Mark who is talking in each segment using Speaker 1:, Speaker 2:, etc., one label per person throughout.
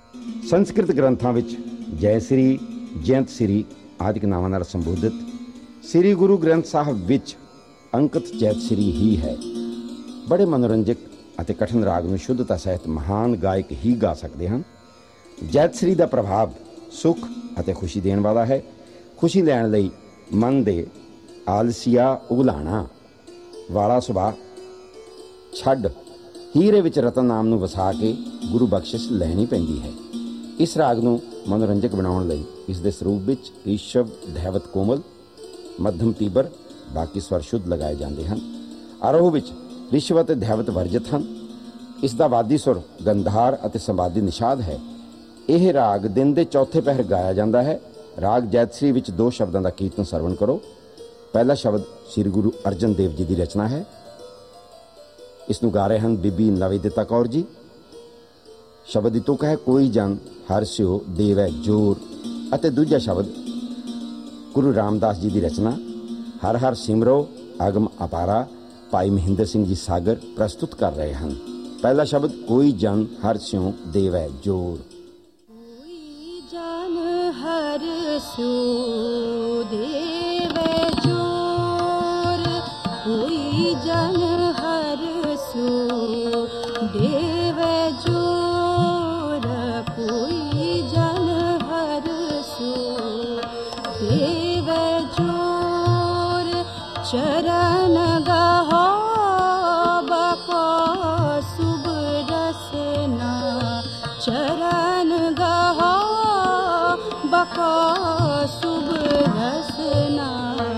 Speaker 1: संस्कृत ग्रंथां विच जय श्री, जयंत श्री आदि नावां नाल संबोधित श्री गुरु ग्रंथ साहब विच अंकित जैत श्री ही है। बड़े मनोरंजक अते कठिन राग नूं शुद्धता सहित महान गायक ही गा सकते हैं। जैत श्री का प्रभाव सुख अते खुशी देण वाला है। खुशी लैण लई मन दे आलसिया उगलाणा वाला सुभाਅ छड्ड हीरे विच रतन नाम नूं वसा के गुरु बख्शिश लैनी पैंदी है। इस राग नूं मनोरंजक बनाउण लई इस दे स्वरूप विच ऋषभ धैवत कोमल, मध्यम तीबर, बाकी स्वर शुद्ध लगाए जाते हैं। आरोह विच ऋषभ अते धैवत वर्जित हैं। इसका वादी सुर गंधार अते संवादी निषाद है। यह राग दिन के चौथे पहर गाया जाता है। राग जैतश्री विच दो शब्दों का कीर्तन सरवण करो। पहला शब्द श्री गुरु अर्जन देव जी की रचना है। इसनूं गा रहे हैं बीबी नवेदिता कौर जी। शब्द की तुक है कोई जन हर स्यो देवै जोर। अते दूजा शब्द गुरु रामदास जी की रचना हर हर सिमरो अगम अपारा भाई महेंद्र सिंह जी सागर प्रस्तुत कर रहे हैं। पहला शब्द कोई जन हर स्यो देवै जोर।
Speaker 2: कोई जन हर स्यो देवै जोर, कोई जन हर स्यो देवै जोर, कोई जन हर स्यो देवै जोर। चरण गहो बको शुभ रसना, चरण गहो बको शुभ रसना।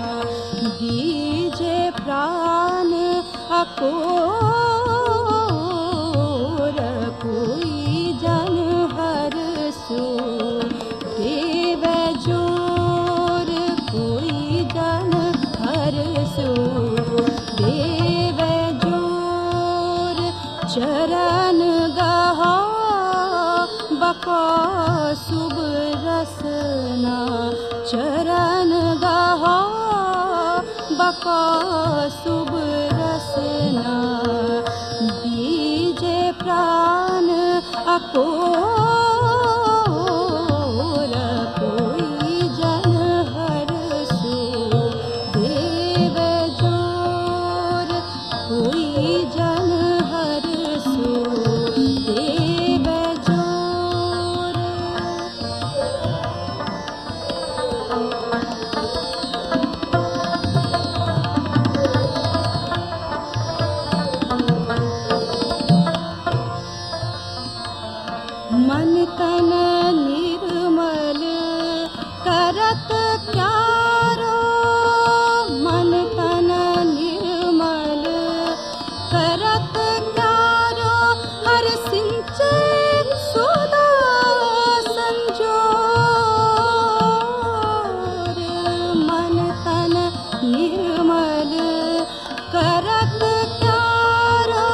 Speaker 2: दीजे प्राण अकोर, कोई जन हर स्यो देवै जोर, कोई जन हर स्यो देवै जोर। चरण गहो बको शुभ रसना, चरण गहो बको शुभ रसना। दीजे प्राण अकोर, कोई जन हर स्यो देवै जोर, कोई जन हर स्यो देवै जोर। मन तन निर्मल करत क्यारो, मन तन निर्मल करत क्यारो। हर सिंचे सुधा संजोर, मन तन निर्मल करत क्यारो।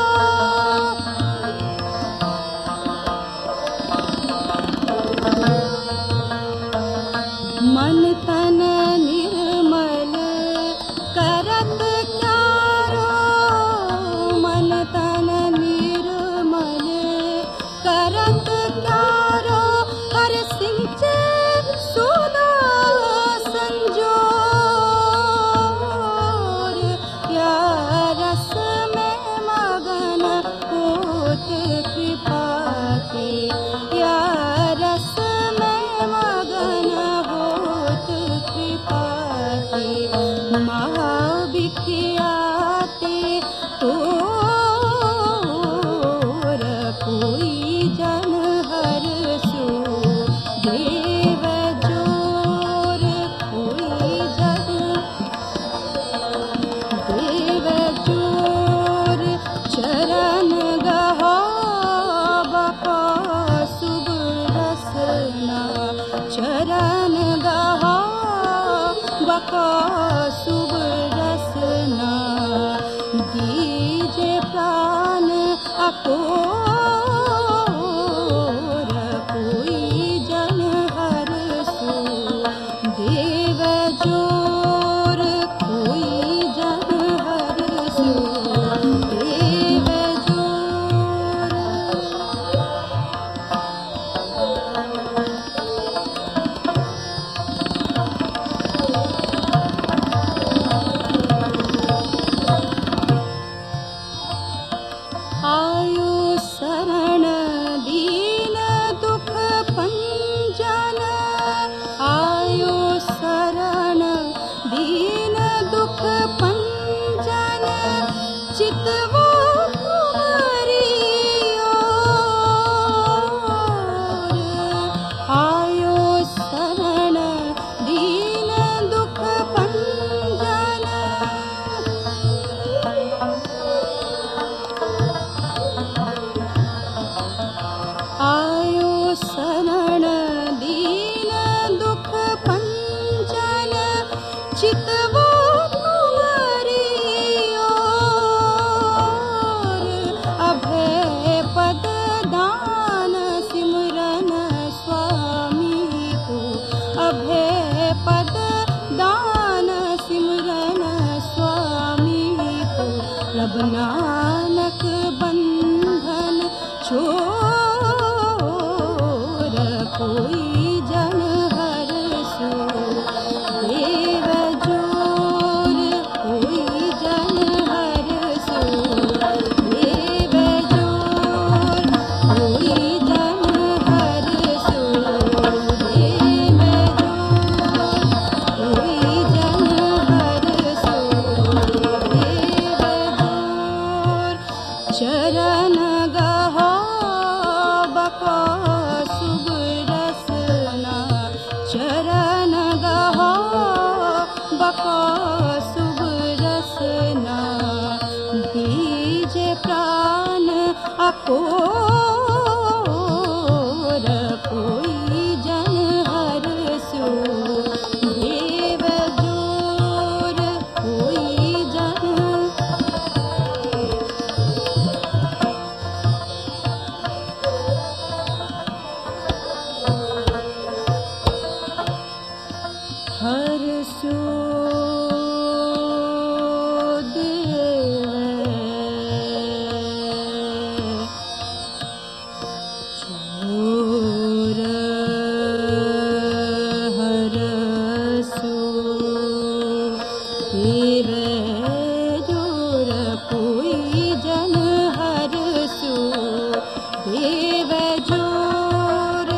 Speaker 2: जोर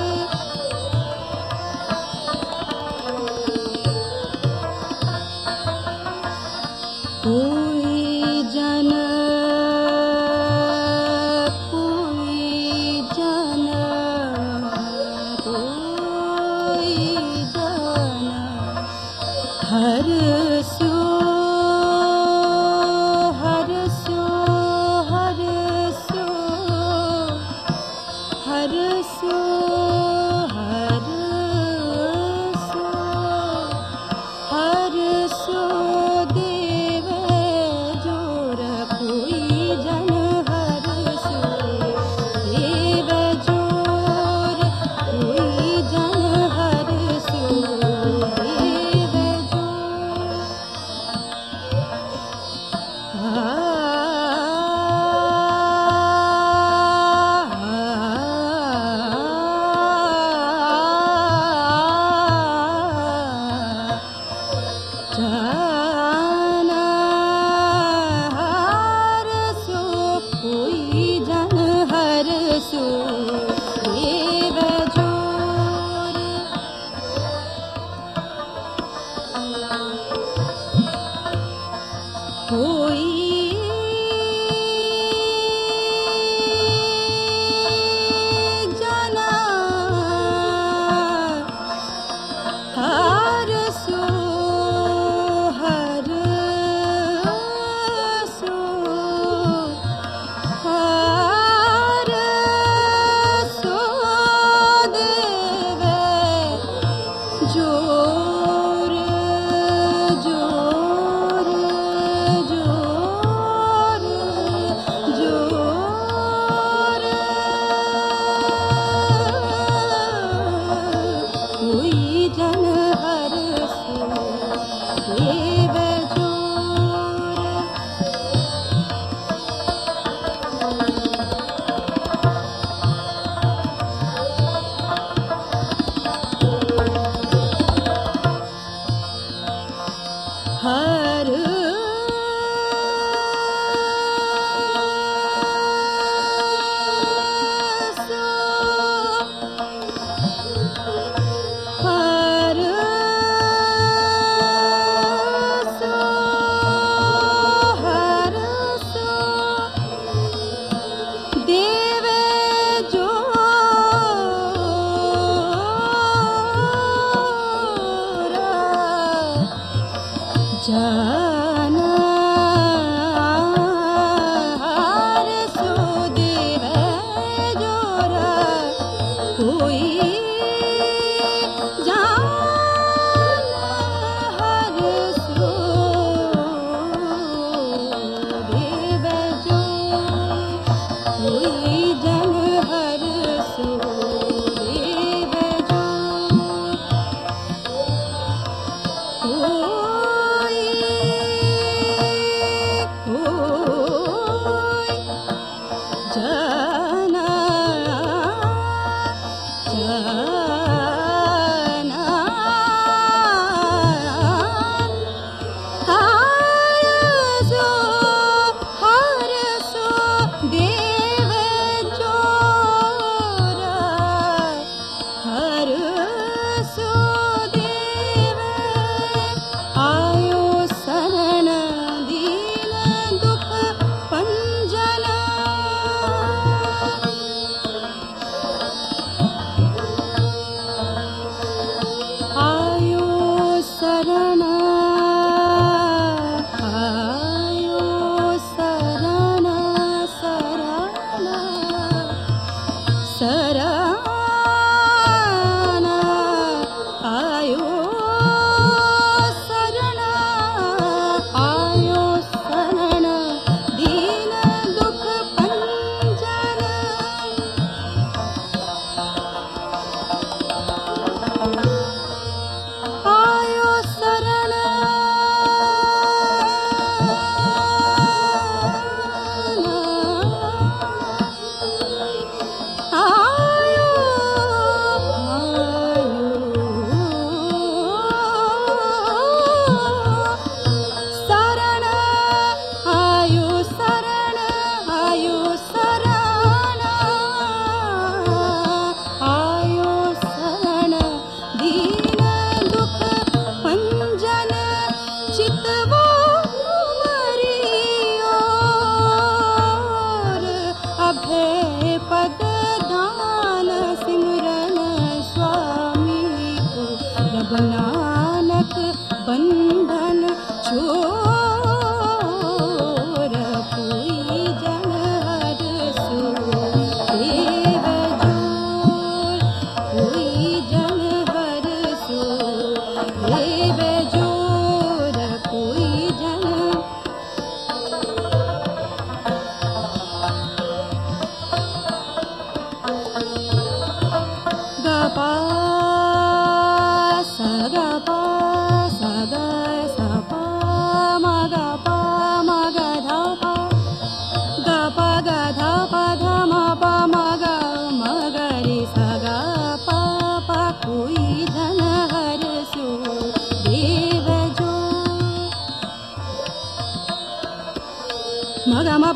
Speaker 2: कोई जन हरस्यो हरस्यो हरस्यो हरस्यो हरस्यो हरस्यो देवे जोर कोई जन हरस्यो देवे जोर कोई जन हरस्यो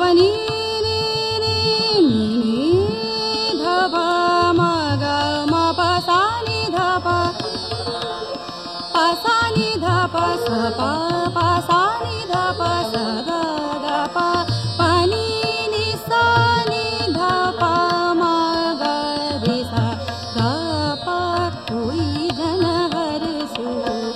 Speaker 2: ni ni ni ni dha pa ma ga ma pa sa ni dha pa sa ni dha pa sa pa sa ni dha pa sa ga ga pa pa ni ni sa ni dha pa ma ga re sa ga pa koi jan har su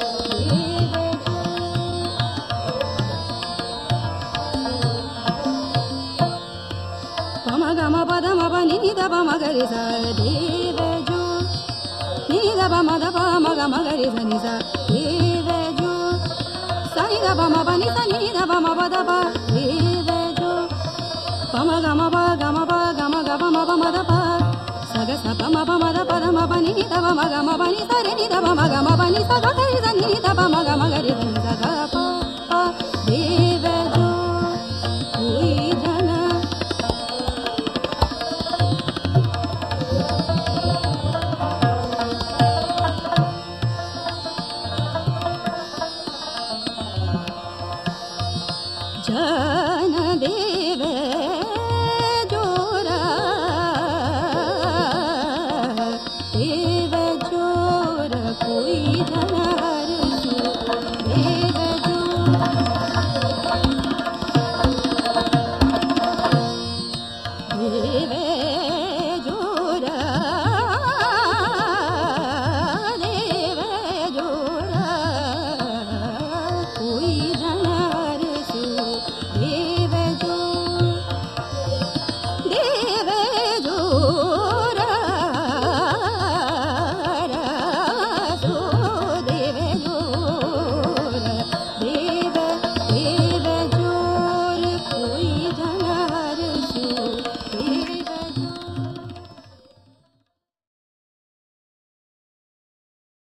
Speaker 2: pa ma ga ma pa da ma pa ni da pa ma ga re sa dev jo ni da pa ma ga re sa ni sa dev jo sa ni da pa ma pa ni sa ni da pa ma pa da pa dev jo pa ma ga ma pa ga ma pa ga ma da pa sa ga sa pa ma da pa ni da pa ma ni sa re ni da pa ni sa ga re sa ni da pa ma ga re sa ni sa ga pa dev